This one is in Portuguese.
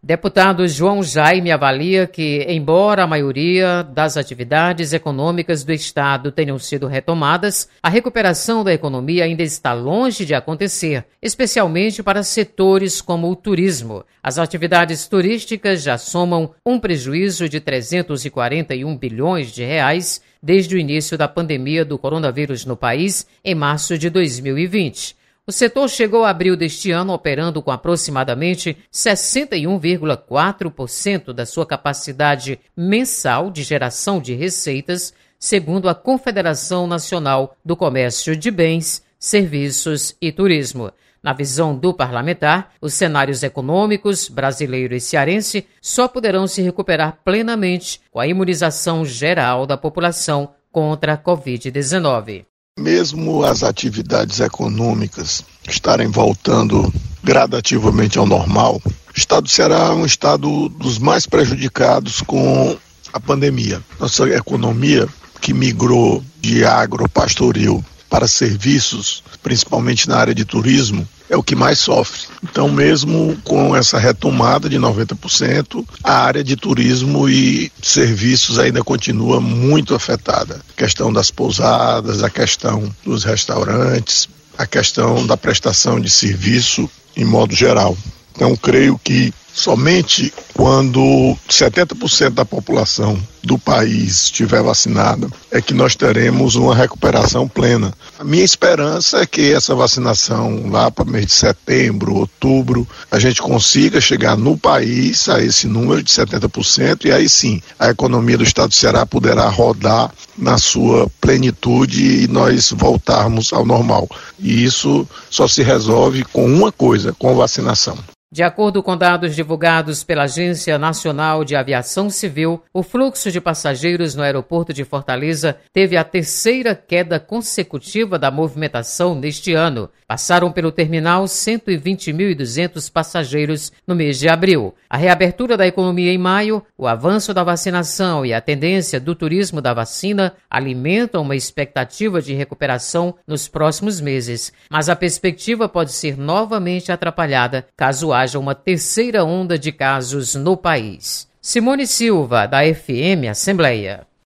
Deputado João Jaime avalia que, embora a maioria das atividades econômicas do Estado tenham sido retomadas, a recuperação da economia ainda está longe de acontecer, especialmente para setores como o turismo. As atividades turísticas já somam um prejuízo de 341 bilhões de reais desde o início da pandemia do coronavírus no país, em março de 2020. O setor chegou a abril deste ano operando com aproximadamente 61,4% da sua capacidade mensal de geração de receitas, segundo a Confederação Nacional do Comércio de Bens, Serviços e Turismo. Na visão do parlamentar, os cenários econômicos, brasileiro e cearense, só poderão se recuperar plenamente com a imunização geral da população contra a Covid-19. Mesmo as atividades econômicas estarem voltando gradativamente ao normal, o estado do Ceará é um estado dos mais prejudicados com a pandemia. Nossa economia, que migrou de agropastoril para serviços, principalmente na área de turismo, é o que mais sofre. Então, mesmo com essa retomada de 90%, a área de turismo e serviços ainda continua muito afetada. A questão das pousadas, a questão dos restaurantes, a questão da prestação de serviço em modo geral. Então, creio que somente quando 70% da população do país estiver vacinada é que nós teremos uma recuperação plena. A minha esperança é que essa vacinação lá para mês de setembro, outubro, a gente consiga chegar no país a esse número de 70% e aí sim a economia do estado do Ceará poderá rodar na sua plenitude e nós voltarmos ao normal. E isso só se resolve com uma coisa, com vacinação. De acordo com dados divulgados pela Agência Nacional de Aviação Civil, o fluxo de passageiros no aeroporto de Fortaleza teve a terceira queda consecutiva da movimentação neste ano. Passaram pelo terminal 120.200 passageiros no mês de abril. A reabertura da economia em maio, o avanço da vacinação e a tendência do turismo da vacina alimentam uma expectativa de recuperação nos próximos meses. Mas a perspectiva pode ser novamente atrapalhada caso haja uma terceira onda de casos no país. Simone Silva, da FM Assembleia.